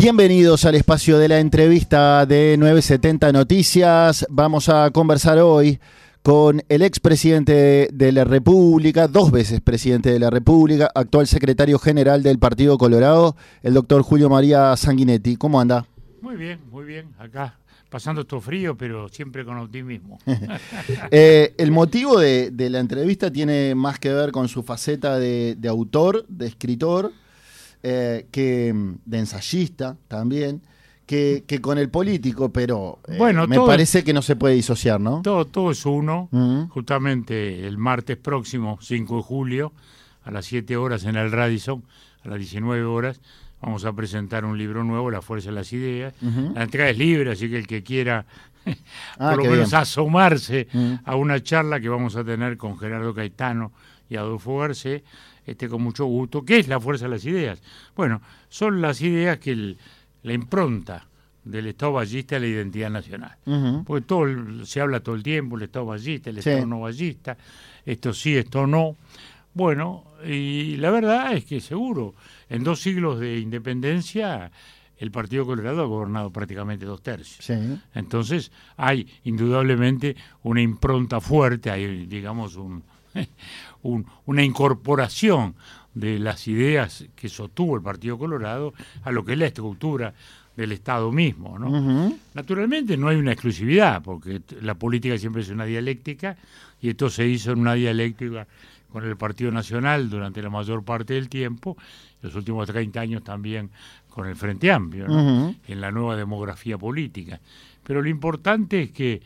Bienvenidos al espacio de la entrevista de 970 Noticias. Vamos a conversar hoy con el expresidente de la República, 2 veces presidente de la República, actual secretario general del Partido Colorado, el doctor Julio María Sanguinetti. ¿Cómo anda? Muy bien, acá pasando esto frío, pero siempre con optimismo. El motivo de la entrevista tiene más que ver con su faceta de autor, de escritor, que de ensayista también, que con el político, pero bueno, me parece que no se puede disociar, ¿no? Todo es uno. Justamente el martes próximo, 5 de julio, a las 7 horas en el Radisson, a las 19 horas, vamos a presentar un libro nuevo, La Fuerza de las Ideas. La entrega es libre, así que el que quiera por lo menos bien asomarse a una charla que vamos a tener con Gerardo Caetano y Adolfo Garcés, con mucho gusto. ¿Qué es la fuerza de las ideas? Bueno, son las ideas que la impronta del Estado ballista es la identidad nacional. Porque se habla todo el tiempo, el Estado ballista, el Estado no ballista, esto sí, esto no. Bueno, y la verdad es que seguro, en 2 siglos de independencia, el Partido Colorado ha gobernado prácticamente 2/3. Sí. Entonces, hay indudablemente una impronta fuerte, hay, digamos, una incorporación de las ideas que sostuvo el Partido Colorado a lo que es la estructura del Estado mismo, ¿no? Naturalmente no hay una exclusividad, porque la política siempre es una dialéctica, y esto se hizo en una dialéctica con el Partido Nacional durante la mayor parte del tiempo, los últimos 30 años también con el Frente Amplio, ¿no? En la nueva demografía política. Pero lo importante es que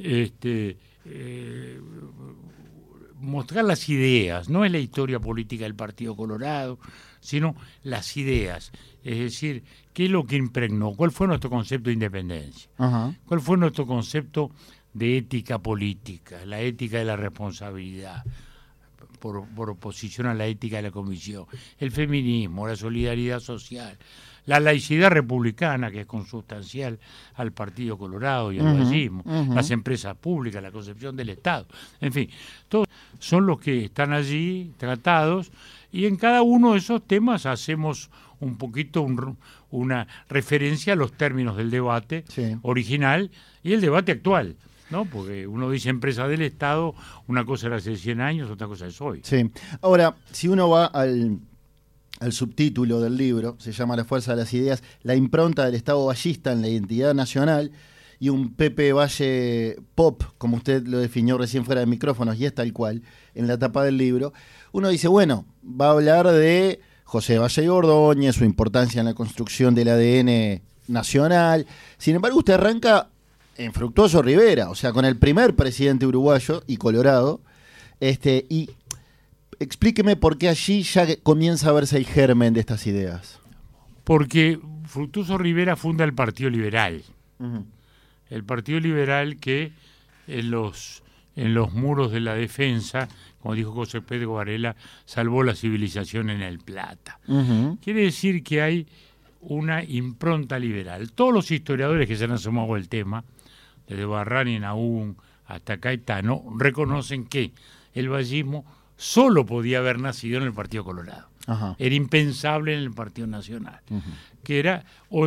mostrar las ideas, no es la historia política del Partido Colorado, sino las ideas, es decir, qué es lo que impregnó, cuál fue nuestro concepto de independencia, cuál fue nuestro concepto de ética política, la ética de la responsabilidad, por oposición a la ética de la comisión, el feminismo, la solidaridad social, la laicidad republicana, que es consustancial al Partido Colorado y al vallismo, las empresas públicas, la concepción del Estado, en fin, todos son los que están allí tratados, y en cada uno de esos temas hacemos un poquito una referencia a los términos del debate original y el debate actual, ¿no? Porque uno dice empresa del Estado, una cosa era hace 100 años, otra cosa es hoy. Sí. Ahora, si uno va al subtítulo del libro, se llama La Fuerza de las Ideas, la impronta del Estado ballista en la identidad nacional, y un Pepe Valle pop, como usted lo definió recién fuera de micrófonos, y es tal cual, en la tapa del libro, uno dice, bueno, va a hablar de José Valle y Ordóñez, su importancia en la construcción del ADN nacional. Sin embargo, usted arranca en Fructuoso Rivera, o sea, con el primer presidente uruguayo y Colorado, y explíqueme por qué allí ya comienza a verse el germen de estas ideas. Porque Fructuoso Rivera funda el Partido Liberal. El Partido Liberal que en los muros de la defensa, como dijo José Pedro Varela, salvó la civilización en El Plata. Quiere decir que hay una impronta liberal. Todos los historiadores que se han asomado al tema, desde Barrani, Nahún hasta Caetano, reconocen que el vallismo solo podía haber nacido en el Partido Colorado. Era impensable en el Partido Nacional, que era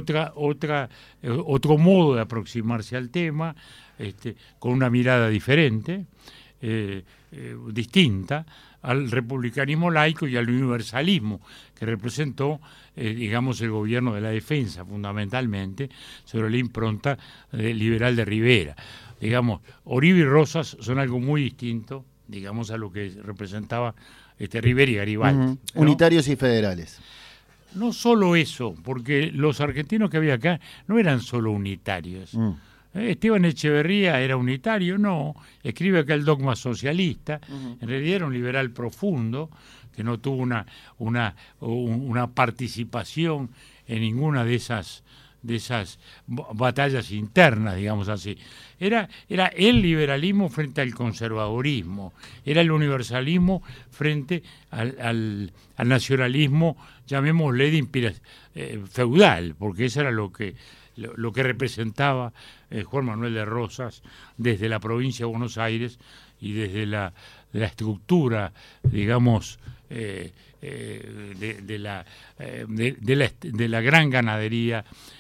otro modo de aproximarse al tema, con una mirada diferente, distinta al republicanismo laico y al universalismo que representó, digamos, el gobierno de la defensa, fundamentalmente, sobre la impronta liberal de Rivera. Digamos, Oribe y Rosas son algo muy distinto, digamos, a lo que representaba Rivera y Garibaldi. ¿No? Unitarios y federales. No solo eso, porque los argentinos que había acá no eran solo unitarios. Esteban Echeverría era unitario, no, escribe acá el dogma socialista, en realidad era un liberal profundo, que no tuvo una participación en ninguna de esas batallas internas, digamos así. Era el liberalismo frente al conservadorismo, era el universalismo frente al nacionalismo, llamémosle feudal, porque eso era lo que representaba Juan Manuel de Rosas desde la provincia de Buenos Aires y desde la estructura, digamos, de la gran ganadería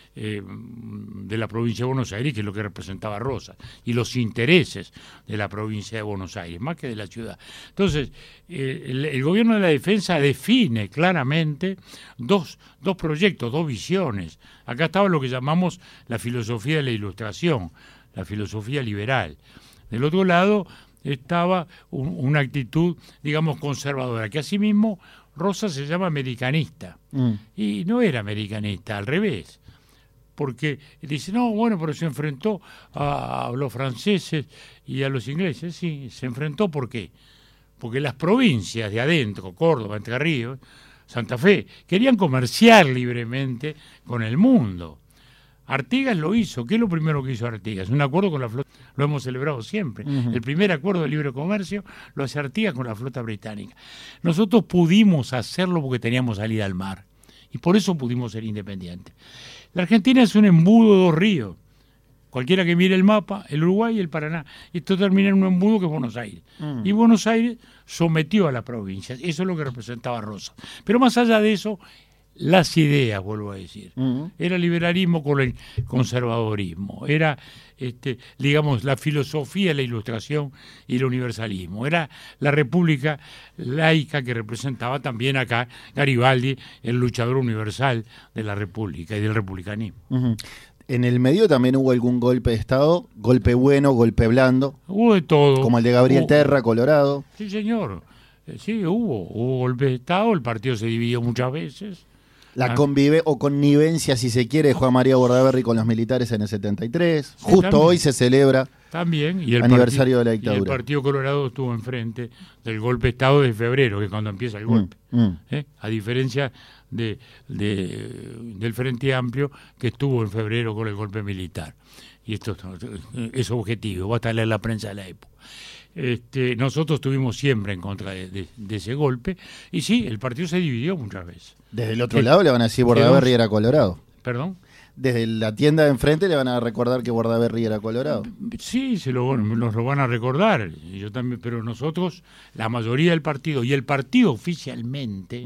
de la provincia de Buenos Aires, que es lo que representaba Rosas, y los intereses de la provincia de Buenos Aires, más que de la ciudad. Entonces, el gobierno de la defensa define claramente dos proyectos, dos visiones. Acá estaba lo que llamamos la filosofía de la Ilustración, la filosofía liberal. Del otro lado estaba una actitud, digamos, conservadora, que asimismo Rosas se llama americanista, y no era americanista, al revés. Porque dice, no, bueno, pero se enfrentó a los franceses y a los ingleses. Sí, se enfrentó, ¿por qué? Porque las provincias de adentro, Córdoba, Entre Ríos, Santa Fe, querían comerciar libremente con el mundo. Artigas lo hizo. ¿Qué es lo primero que hizo Artigas? Un acuerdo con la flota, lo hemos celebrado siempre. El primer acuerdo de libre comercio lo hace Artigas con la flota británica. Nosotros pudimos hacerlo porque teníamos salida al mar, y por eso pudimos ser independientes. La Argentina es un embudo de dos ríos. Cualquiera que mire el mapa, el Uruguay y el Paraná. Esto termina en un embudo que es Buenos Aires. Y Buenos Aires sometió a las provincias. Eso es lo que representaba Rosas. Pero más allá de eso, las ideas, vuelvo a decir. Era liberalismo con el conservadorismo. Era, digamos, la filosofía, la Ilustración y el universalismo. Era la república laica que representaba también acá Garibaldi, el luchador universal de la república y del republicanismo. En el medio también hubo algún golpe de Estado, golpe bueno, golpe blando. Hubo de todo. Como el de Gabriel Terra, Colorado. Sí, señor. Sí, hubo golpe de Estado, el partido se dividió muchas veces. La connivencia, si se quiere, de Juan María Bordaberry con los militares en el 73. Sí, justo también. Hoy se celebra también y el aniversario de la dictadura. Y el Partido Colorado estuvo enfrente del golpe de Estado de febrero, que es cuando empieza el golpe. A diferencia del Frente Amplio, que estuvo en febrero con el golpe militar. Y esto es objetivo, va a estar en la prensa de la época. Nosotros estuvimos siempre en contra de ese golpe, y sí, el partido se dividió muchas veces. Desde el otro lado le van a decir Bordaberry era Colorado. ¿Perdón? Desde la tienda de enfrente le van a recordar que Bordaberry era Colorado. Sí, nos lo van a recordar. Y yo también, pero nosotros, la mayoría del partido, y el partido oficialmente,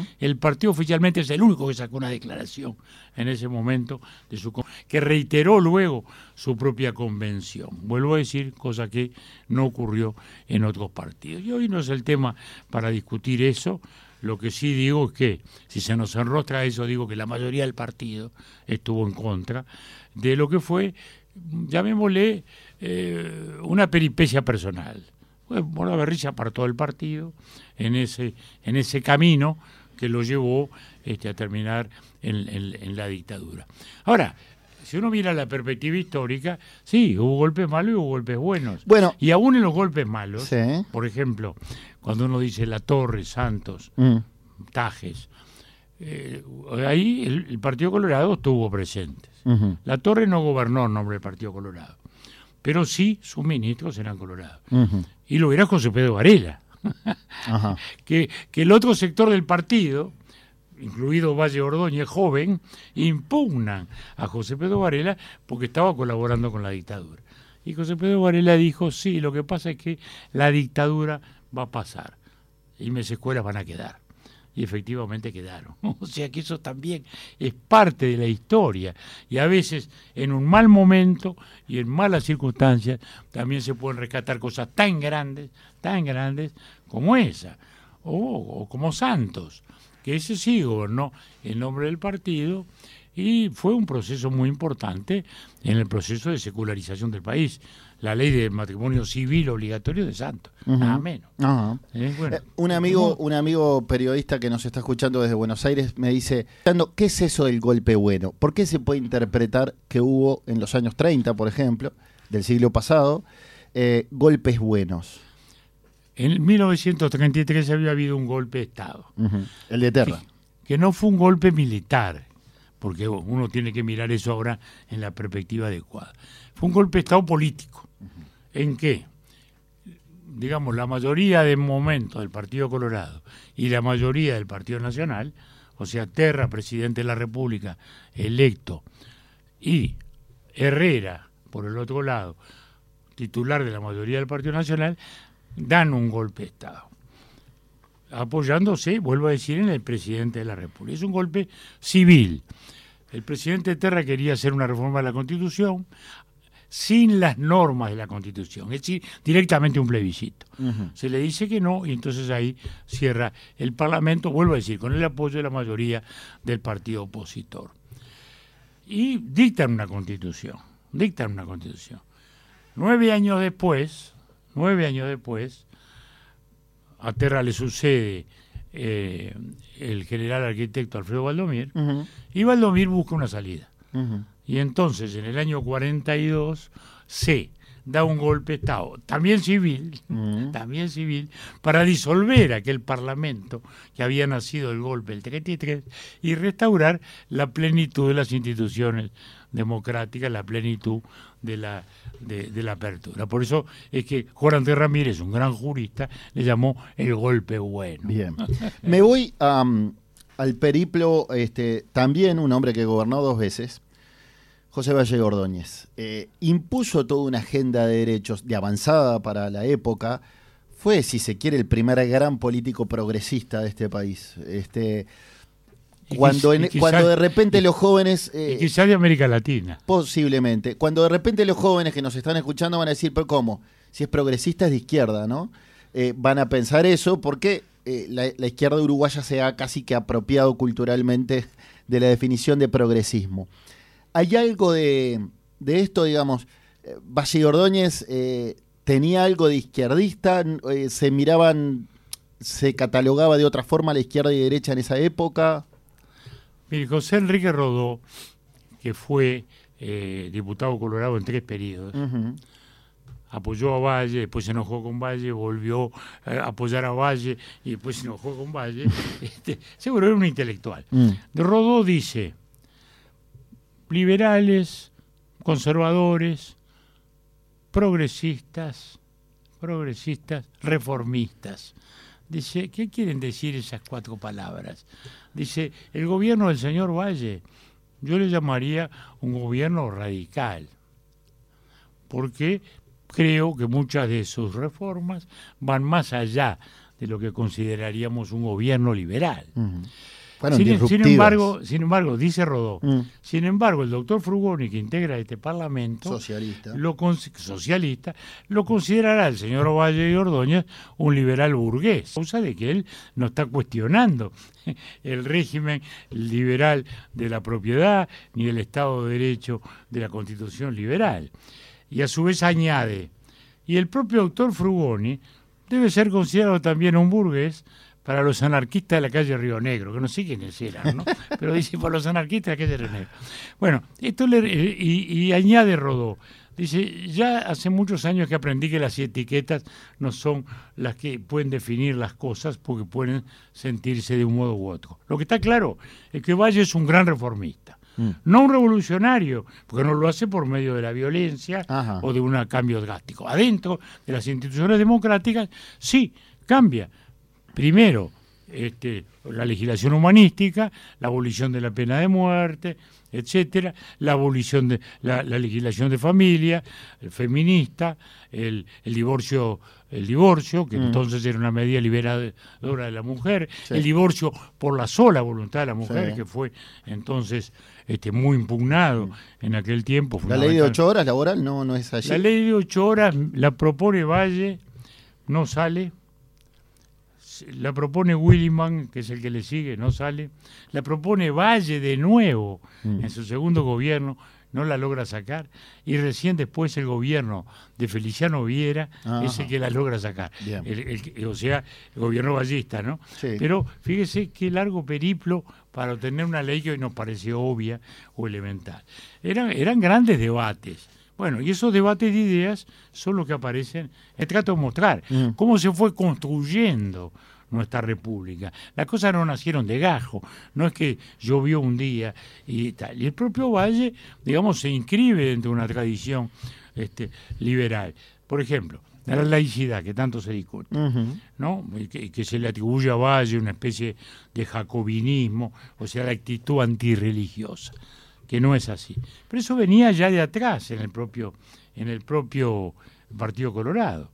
es el único que sacó una declaración en ese momento que reiteró luego su propia convención. Vuelvo a decir, cosa que no ocurrió en otros partidos. Y hoy no es el tema para discutir eso. Lo que sí digo es que, si se nos enrostra eso, digo que la mayoría del partido estuvo en contra de lo que fue, llamémosle, una peripecia personal. Bordaberry se apartó del partido en ese camino que lo llevó a terminar en la dictadura. Ahora, si uno mira la perspectiva histórica, sí, hubo golpes malos y hubo golpes buenos. Bueno, y aún en los golpes malos, sí. Por ejemplo, cuando uno dice La Torre, Santos, Tajes, ahí el Partido Colorado estuvo presente. La Torre no gobernó en nombre del Partido Colorado, pero sí sus ministros eran colorados. Y lo era José Pedro Varela, que el otro sector del partido, incluido Valle Ordóñez, joven, impugnan a José Pedro Varela porque estaba colaborando con la dictadura. Y José Pedro Varela dijo, sí, lo que pasa es que la dictadura va a pasar y mis escuelas van a quedar. Y efectivamente quedaron. O sea que eso también es parte de la historia. Y a veces, en un mal momento y en malas circunstancias, también se pueden rescatar cosas tan grandes como esa. O como Santos, que ese sí gobernó en nombre del partido y fue un proceso muy importante en el proceso de secularización del país. La ley de matrimonio civil obligatorio de Santos, nada menos. Bueno. Un amigo periodista que nos está escuchando desde Buenos Aires me dice, ¿qué es eso del golpe bueno? ¿Por qué se puede interpretar que hubo en los años 30, por ejemplo, del siglo pasado, golpes buenos? En 1933 había habido un golpe de Estado. El de Terra. Que no fue un golpe militar, porque uno tiene que mirar eso ahora en la perspectiva adecuada. Fue un golpe de Estado político. ¿En qué? Digamos, la mayoría de momentos del Partido Colorado y la mayoría del Partido Nacional, o sea, Terra, presidente de la República, electo, y Herrera, por el otro lado, titular de la mayoría del Partido Nacional, dan un golpe de Estado. apoyándose, vuelvo a decir, en el presidente de la República. Es un golpe civil. El presidente Terra quería hacer una reforma de la Constitución sin las normas de la Constitución, es decir, directamente un plebiscito. Se le dice que no y entonces ahí cierra el Parlamento, vuelvo a decir, con el apoyo de la mayoría del partido opositor. Y dictan una Constitución. 9 años después, a Terra le sucede el general arquitecto Alfredo Valdomir, y Valdomir busca una salida. Y entonces, en el año 42, se da un golpe de Estado, también civil, para disolver aquel Parlamento que había nacido del golpe del 33 y restaurar la plenitud de las instituciones democráticas, la plenitud de la apertura. Por eso es que Juan Andrés Ramírez, un gran jurista, le llamó el golpe bueno. Bien. Me voy al periplo, también un hombre que gobernó 2 veces, José Valle de Ordóñez. Impuso toda una agenda de derechos de avanzada para la época. Fue, si se quiere, el primer gran político progresista de este país. Cuando de repente los jóvenes... y quizás de América Latina. Posiblemente. Cuando de repente los jóvenes que nos están escuchando van a decir, pero ¿cómo? Si es progresista es de izquierda, ¿no? Van a pensar eso porque la izquierda uruguaya se ha casi que apropiado culturalmente de la definición de progresismo. ¿Hay algo de esto, digamos? Valle de Ordóñez tenía algo de izquierdista, se catalogaba de otra forma la izquierda y derecha en esa época. Mire, José Enrique Rodó, que fue diputado colorado en 3 periodos, apoyó a Valle, después se enojó con Valle, volvió a apoyar a Valle y después se enojó con Valle. Seguro era un intelectual. Rodó dice: liberales, conservadores, progresistas, reformistas. Dice, ¿qué quieren decir esas 4 palabras? Dice, el gobierno del señor Valle, yo le llamaría un gobierno radical, porque creo que muchas de sus reformas van más allá de lo que consideraríamos un gobierno liberal. Sin embargo, dice Rodó, sin embargo, el doctor Frugoni, que integra este Parlamento, socialista, lo considerará el señor Valle de Ordóñez un liberal burgués, causa de que él no está cuestionando el régimen liberal de la propiedad ni el Estado de Derecho de la Constitución liberal. Y a su vez añade, y el propio doctor Frugoni debe ser considerado también un burgués para los anarquistas de la calle Río Negro, que no sé quiénes eran, ¿no? Pero dice, para los anarquistas de la calle Río Negro. Bueno, esto y añade Rodó, dice, ya hace muchos años que aprendí que las etiquetas no son las que pueden definir las cosas porque pueden sentirse de un modo u otro. Lo que está claro es que Valle es un gran reformista. No un revolucionario, porque no lo hace por medio de la violencia o de un cambio drástico. Adentro de las instituciones democráticas, sí, cambia. Primero, la legislación humanística, la abolición de la pena de muerte, etcétera, la abolición de la legislación de familia, el feminista, el divorcio, que entonces era una medida liberadora de la mujer, el divorcio por la sola voluntad de la mujer, que fue entonces muy impugnado en aquel tiempo. ¿La ley de 8 horas laboral no es allí? La ley de 8 horas la propone Valle, no sale. La propone Williman, que es el que le sigue, no sale. La propone Valle de nuevo en su segundo gobierno, no la logra sacar. Y recién después el gobierno de Feliciano Viera es el que la logra sacar. O sea, el gobierno vallista, ¿no? Sí. Pero fíjese qué largo periplo para obtener una ley que hoy nos parece obvia o elemental. Eran grandes debates. Bueno, y esos debates de ideas son los que aparecen. Trato de mostrar cómo se fue construyendo nuestra república. Las cosas no nacieron de gajo, no es que llovió un día y tal. Y el propio Valle, digamos, se inscribe dentro de una tradición liberal. Por ejemplo, la laicidad, que tanto se discute, ¿no? Que se le atribuye a Valle una especie de jacobinismo, o sea, la actitud antirreligiosa, que no es así. Pero eso venía ya de atrás en el propio Partido Colorado.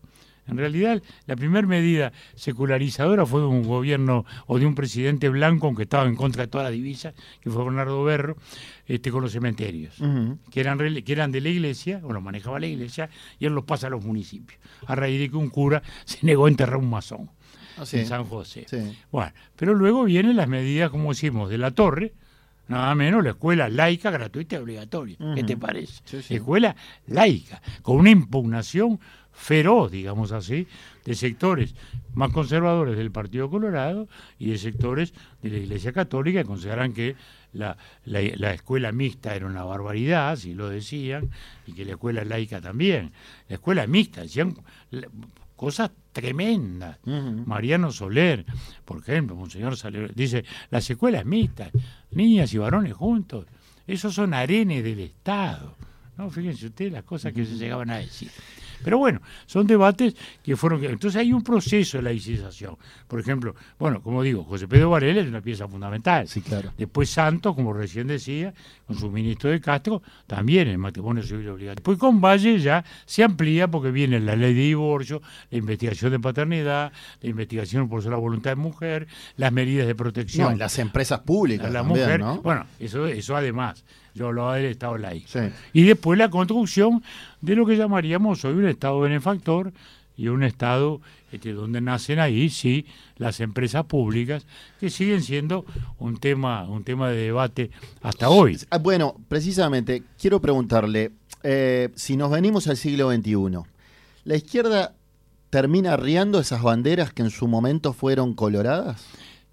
En realidad, la primera medida secularizadora fue de un gobierno o de un presidente blanco que estaba en contra de toda la divisa, que fue Bernardo Berro, con los cementerios, que eran de la iglesia, o los manejaba la iglesia, y él los pasa a los municipios, a raíz de que un cura se negó a enterrar un masón en San José. Sí. Bueno, pero luego vienen las medidas, como decimos, de la Torre, nada menos la escuela laica, gratuita y obligatoria. ¿Qué te parece? Sí. Escuela laica, con una impugnación feroz, digamos así, de sectores más conservadores del Partido Colorado y de sectores de la Iglesia Católica que consideran que la escuela mixta era una barbaridad, si lo decían, y que la escuela laica también. La escuela mixta, decían cosas tremendas. Mariano Soler, por ejemplo, Monseñor Soler, dice, las escuelas mixtas, niñas y varones juntos, esos son arenes del Estado. No, fíjense ustedes las cosas que se llegaban a decir. Pero bueno, son debates que fueron... Entonces hay un proceso de laicización. Por ejemplo, bueno, como digo, José Pedro Varela es una pieza fundamental. Sí, claro. Después Santos, como recién decía, con su ministro de Castro, también el matrimonio civil obligatorio. Después con Valle ya se amplía porque viene la ley de divorcio, la investigación de paternidad, la investigación por la voluntad de mujer, las medidas de protección. No, las empresas públicas a la también, mujer, ¿no? Bueno, eso además. Yo hablaba del Estado laico. Sí. Y después la construcción de lo que llamaríamos hoy un Estado benefactor y un Estado donde nacen ahí, sí, las empresas públicas, que siguen siendo un tema de debate hasta hoy. Bueno, precisamente, quiero preguntarle, si nos venimos al siglo XXI, ¿la izquierda termina arriando esas banderas que en su momento fueron coloradas?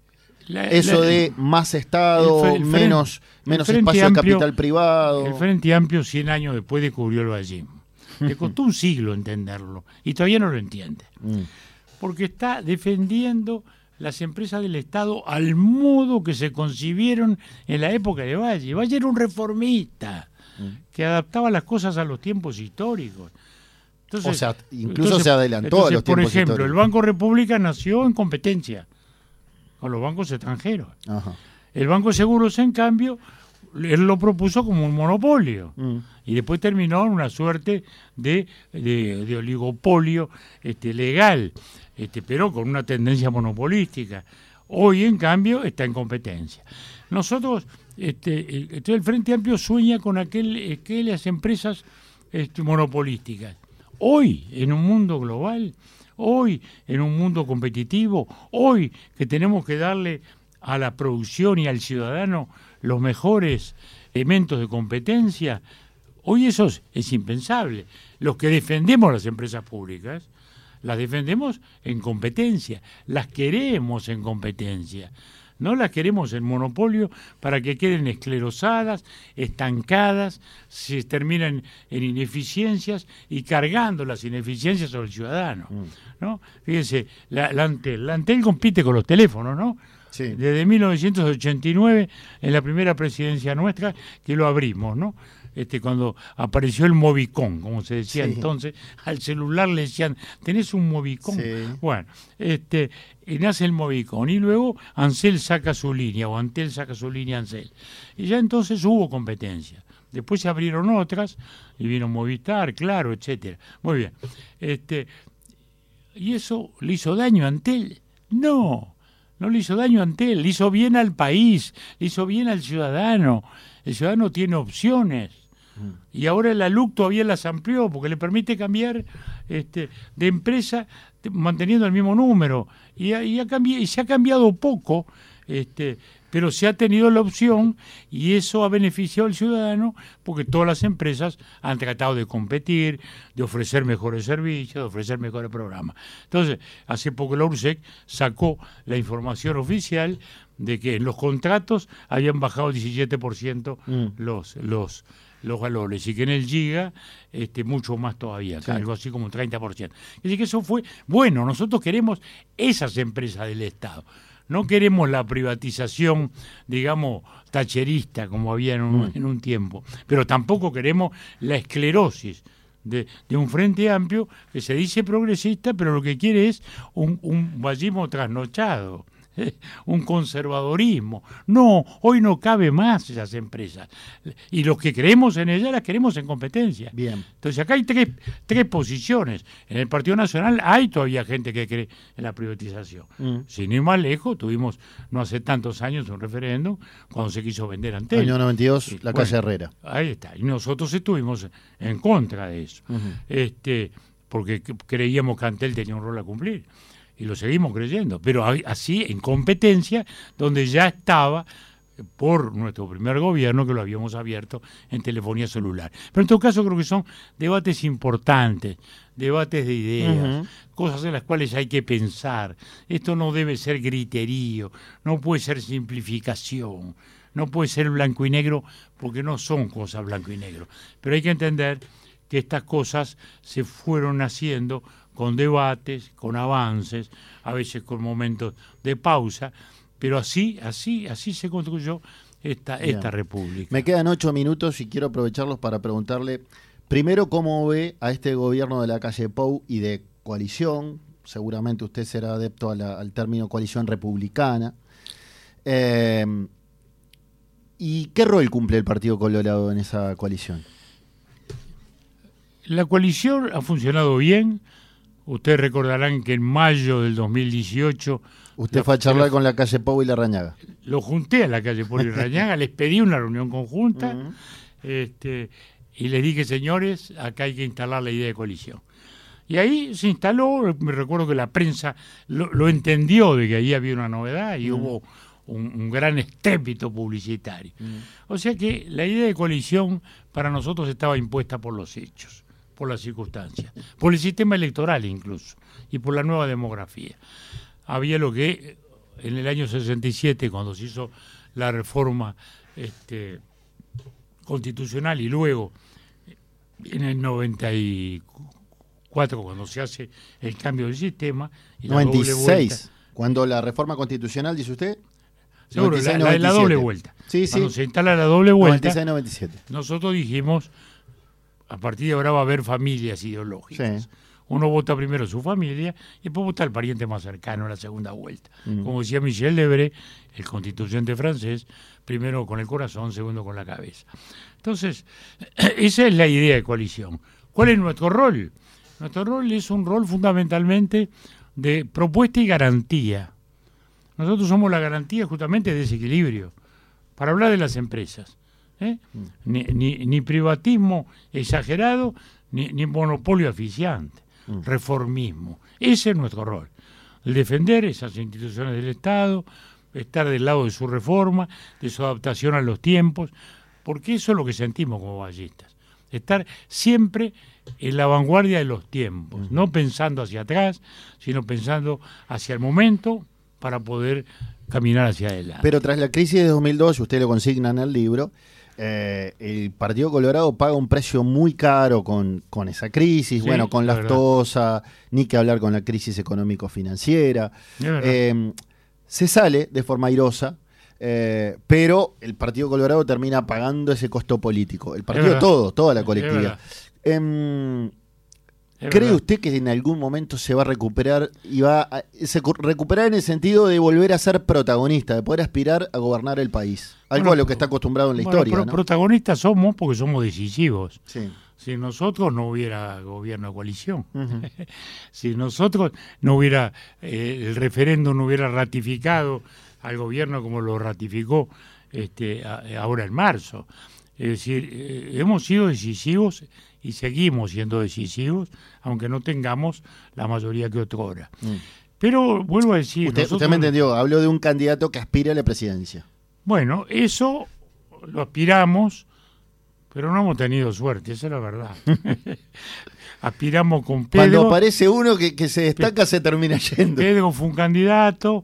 De más Estado, menos espacio de capital privado. El Frente Amplio, 100 años después, descubrió el vallismo. Le costó un siglo entenderlo y todavía no lo entiende. Porque está defendiendo las empresas del Estado al modo que se concibieron en la época de Valle. Valle era un reformista que adaptaba las cosas a los tiempos históricos. Entonces, o sea, incluso se adelantó a los tiempos históricos. Por ejemplo, el Banco República nació en competencia con los bancos extranjeros. Ajá. El Banco de Seguros, en cambio, él lo propuso como un monopolio y después terminó en una suerte de oligopolio legal, pero con una tendencia monopolística. Hoy, en cambio, está en competencia. Nosotros, el Frente Amplio sueña con aquellas empresas monopolísticas. Hoy, en un mundo global, hoy, en un mundo competitivo, hoy que tenemos que darle a la producción y al ciudadano los mejores elementos de competencia, hoy eso es impensable. Los que defendemos las empresas públicas, las defendemos en competencia, las queremos en competencia. No las queremos en monopolio para que queden esclerosadas, estancadas, se terminan en ineficiencias y cargando las ineficiencias sobre el ciudadano, ¿no? Fíjense, la Antel compite con los teléfonos, ¿no? Sí. Desde 1989, en la primera presidencia nuestra, que lo abrimos, ¿no? Cuando apareció el Movicon, como se decía entonces, al celular le decían, ¿tenés un Movicon? Sí. Bueno, y nace el Movicon, y luego Ansel saca su línea, o Antel saca su línea Ansel. Y ya entonces hubo competencia. Después se abrieron otras, y vino Movistar, Claro, etcétera. Muy bien. ¿Y eso le hizo daño a Antel? No le hizo daño a Antel, le hizo bien al país, le hizo bien al ciudadano. El ciudadano tiene opciones. Y ahora la LUC todavía las amplió porque le permite cambiar de empresa manteniendo el mismo número. Y se ha cambiado poco, pero se ha tenido la opción y eso ha beneficiado al ciudadano porque todas las empresas han tratado de competir, de ofrecer mejores servicios, de ofrecer mejores programas. Entonces, hace poco la URSEC sacó la información oficial de que en los contratos habían bajado el 17% los valores y que en el Giga mucho más todavía, sí, algo así como un 30%. Es decir, que eso fue bueno. Nosotros queremos esas empresas del Estado. No queremos la privatización, digamos, tacherista como había en un tiempo, pero tampoco queremos la esclerosis de un Frente Amplio que se dice progresista, pero lo que quiere es un vallismo trasnochado. un conservadorismo. No, hoy no cabe más esas empresas. Y los que creemos en ellas las queremos en competencia. Bien. Entonces acá hay tres posiciones. En el Partido Nacional hay todavía gente que cree en la privatización. Sin ir más lejos, tuvimos no hace tantos años un referéndum cuando se quiso vender Antel. Año 92, la calle Herrera. Ahí está. Y nosotros estuvimos en contra de eso. Porque creíamos que Antel tenía un rol a cumplir. Y lo seguimos creyendo. Pero así, en competencia, donde ya estaba por nuestro primer gobierno, que lo habíamos abierto en telefonía celular. Pero en todo caso creo que son debates importantes, debates de ideas, cosas en las cuales hay que pensar. Esto no debe ser griterío, no puede ser simplificación, no puede ser blanco y negro, porque no son cosas blanco y negro. Pero hay que entender que estas cosas se fueron haciendo con debates, con avances, a veces con momentos de pausa, pero así se construyó esta república. Me quedan 8 minutos y quiero aprovecharlos para preguntarle, primero, ¿cómo ve a este gobierno de la calle Pou y de coalición? Seguramente usted será adepto al término coalición republicana. ¿Y qué rol cumple el Partido Colorado en esa coalición? La coalición ha funcionado bien. Ustedes recordarán que en mayo del 2018... Usted fue a charlar con la calle Pou y Larrañaga. Lo junté a la calle Pou y Larrañaga, les pedí una reunión conjunta y les dije, señores, acá hay que instalar la idea de coalición. Y ahí se instaló, me recuerdo que la prensa lo entendió de que ahí había una novedad y hubo un gran estrépito publicitario. O sea que la idea de coalición para nosotros estaba impuesta por los hechos, por las circunstancias, por el sistema electoral incluso, y por la nueva demografía. Había lo que en el año 67, cuando se hizo la reforma constitucional, y luego en el 94, cuando se hace el cambio del sistema... Y 96, cuando la reforma constitucional, dice usted... Seguro, 96, la doble vuelta. Sí, cuando se instala la doble vuelta, 96-97. Nosotros dijimos, a partir de ahora va a haber familias ideológicas. Sí. Uno vota primero su familia y después vota al pariente más cercano en la segunda vuelta. Como decía Michel Debré, el constituyente francés, primero con el corazón, segundo con la cabeza. Entonces, esa es la idea de coalición. ¿Cuál es nuestro rol? Nuestro rol es un rol fundamentalmente de propuesta y garantía. Nosotros somos la garantía justamente de ese equilibrio. Para hablar de las empresas. Ni privatismo exagerado, ni monopolio asfixiante. Reformismo. Ese es nuestro rol. El defender esas instituciones del Estado, estar del lado de su reforma, de su adaptación a los tiempos, porque eso es lo que sentimos como vallistas. Estar siempre en la vanguardia de los tiempos, no pensando hacia atrás, sino pensando hacia el momento para poder caminar hacia adelante. Pero tras la crisis de 2002, usted lo consigna en el libro, el Partido Colorado paga un precio muy caro con esa crisis, sí, con Lactosa, ni que hablar con la crisis económico-financiera. Se sale de forma airosa, pero el Partido Colorado termina pagando ese costo político. El partido toda la colectividad. ¿Cree usted que en algún momento se va a recuperar y recuperar en el sentido de volver a ser protagonista, de poder aspirar a gobernar el país? Algo a lo que está acostumbrado en la historia, ¿no? Protagonistas somos porque somos decisivos. Sí. Si nosotros no hubiera gobierno de coalición, si nosotros no hubiera, el referéndum no hubiera ratificado al gobierno como lo ratificó ahora en marzo. Es decir, hemos sido decisivos y seguimos siendo decisivos, aunque no tengamos la mayoría que otrora. Pero vuelvo a decir... Usted me entendió, habló de un candidato que aspira a la presidencia. Bueno, eso lo aspiramos, pero no hemos tenido suerte, esa es la verdad. Aspiramos con Pedro. Cuando aparece uno que se destaca, se termina yendo. Pedro fue un candidato,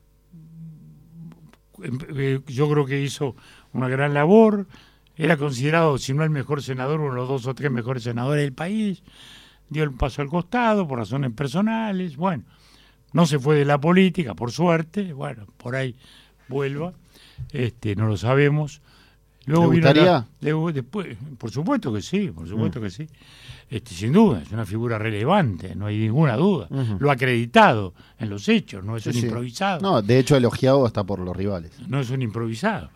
yo creo que hizo una gran labor, era considerado, si no el mejor senador, uno de los 2 o 3 mejores senadores del país, dio el paso al costado por razones personales, bueno, no se fue de la política, por suerte, bueno, por ahí vuelva, no lo sabemos. Luego ¿Le gustaría? Después, por supuesto que sí, que sí. Sin duda, es una figura relevante, no hay ninguna duda. Lo ha acreditado en los hechos, no es un improvisado. No, de hecho elogiado hasta por los rivales. No es un improvisado.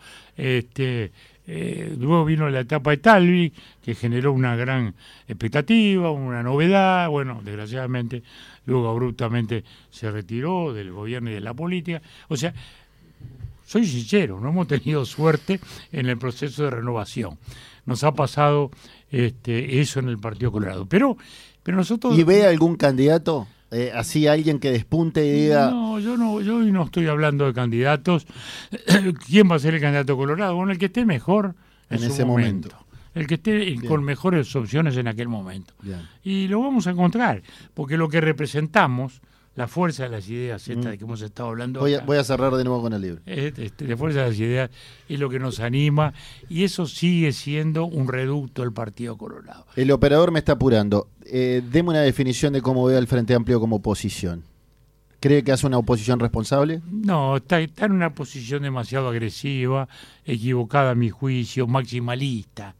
Luego vino la etapa de Talvi, que generó una gran expectativa, una novedad. Bueno, desgraciadamente, luego abruptamente se retiró del gobierno y de la política. O sea, soy sincero, no hemos tenido suerte en el proceso de renovación. Nos ha pasado eso en el Partido Colorado. Pero nosotros... ¿Y ve algún candidato? Así alguien que despunte y diga... No, yo hoy no estoy hablando de candidatos. ¿Quién va a ser el candidato colorado? Bueno, el que esté mejor en ese momento. El que esté con mejores opciones en aquel momento. Bien. Y lo vamos a encontrar, porque lo que representamos, la fuerza de las ideas, de que hemos estado hablando voy a cerrar de nuevo con el libro. La fuerza de las ideas es lo que nos anima, y eso sigue siendo un reducto del Partido Colorado. El operador me está apurando. Deme una definición de cómo ve al Frente Amplio como oposición. ¿Cree que hace una oposición responsable? No, está en una posición demasiado agresiva, equivocada a mi juicio, maximalista,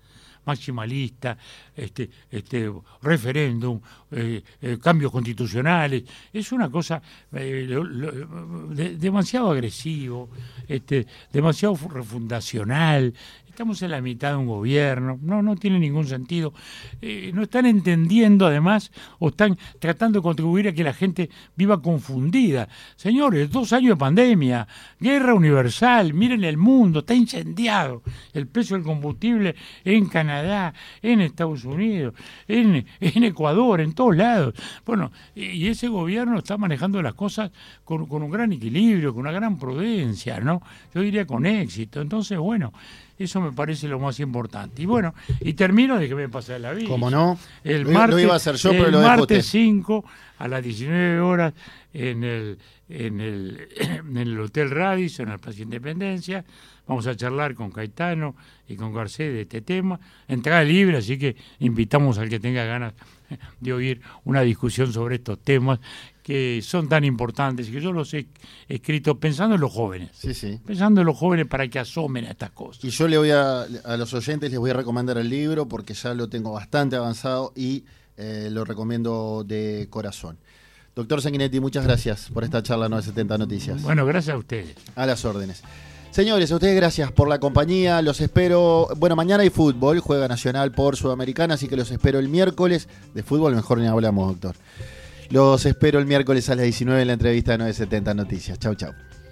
referéndum, cambios constitucionales. Es una cosa demasiado agresivo, demasiado refundacional. Estamos en la mitad de un gobierno, no tiene ningún sentido. No están entendiendo, además, o están tratando de contribuir a que la gente viva confundida. Señores, 2 años de pandemia, guerra universal, miren el mundo, está incendiado. El precio del combustible en Canadá, en Estados Unidos, en Ecuador, en todos lados. Bueno, y ese gobierno está manejando las cosas con un gran equilibrio, con una gran prudencia, ¿no? Yo diría con éxito. Entonces, bueno, eso me parece lo más importante. Y bueno, y termino de que me pasa la vida. ¿Cómo no? El martes, lo iba a hacer yo, pero lo dejo usted. 5 a las 19 horas en el Hotel Radisson, en el Plaza Independencia. Vamos a charlar con Caetano y con Garcés de este tema. Entrada libre, así que invitamos al que tenga ganas de oír una discusión sobre estos temas que son tan importantes y que yo los he escrito pensando en los jóvenes. Sí. Pensando en los jóvenes para que asomen a estas cosas. Y yo le voy a los oyentes les voy a recomendar el libro porque ya lo tengo bastante avanzado y lo recomiendo de corazón. Doctor Sanguinetti, muchas gracias por esta charla 970 Noticias. Bueno, gracias a ustedes. A las órdenes. Señores, a ustedes gracias por la compañía, los espero, bueno, mañana hay fútbol, juega Nacional por Sudamericana, así que los espero el miércoles, de fútbol mejor ni hablamos, doctor. Los espero el miércoles a las 19 en la entrevista de 970 Noticias. Chau.